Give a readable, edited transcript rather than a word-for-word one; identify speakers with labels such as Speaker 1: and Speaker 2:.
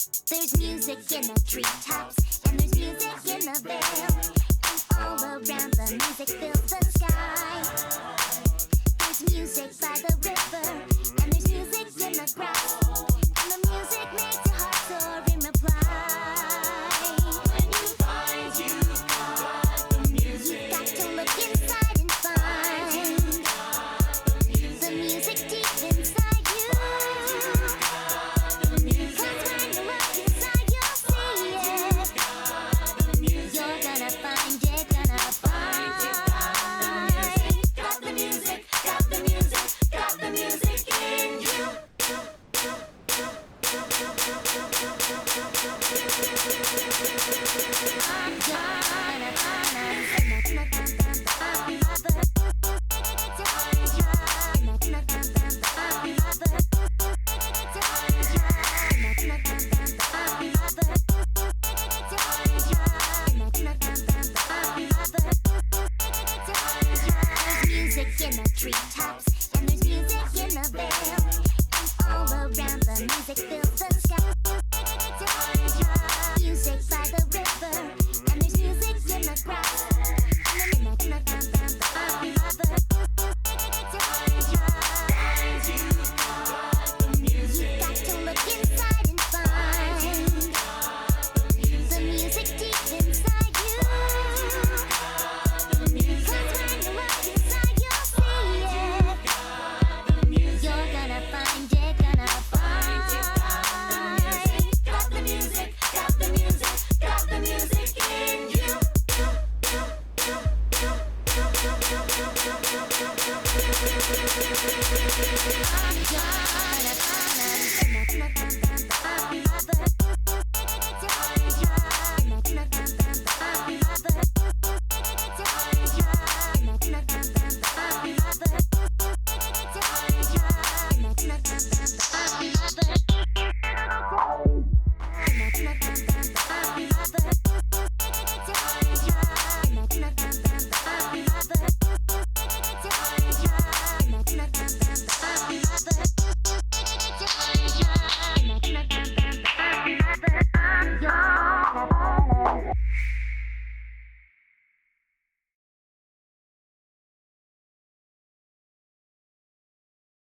Speaker 1: There's music in the treetops, and there's music in the vale, and all around the music fills the sky. There's music by the river, and there's music in the grass, and the music makes it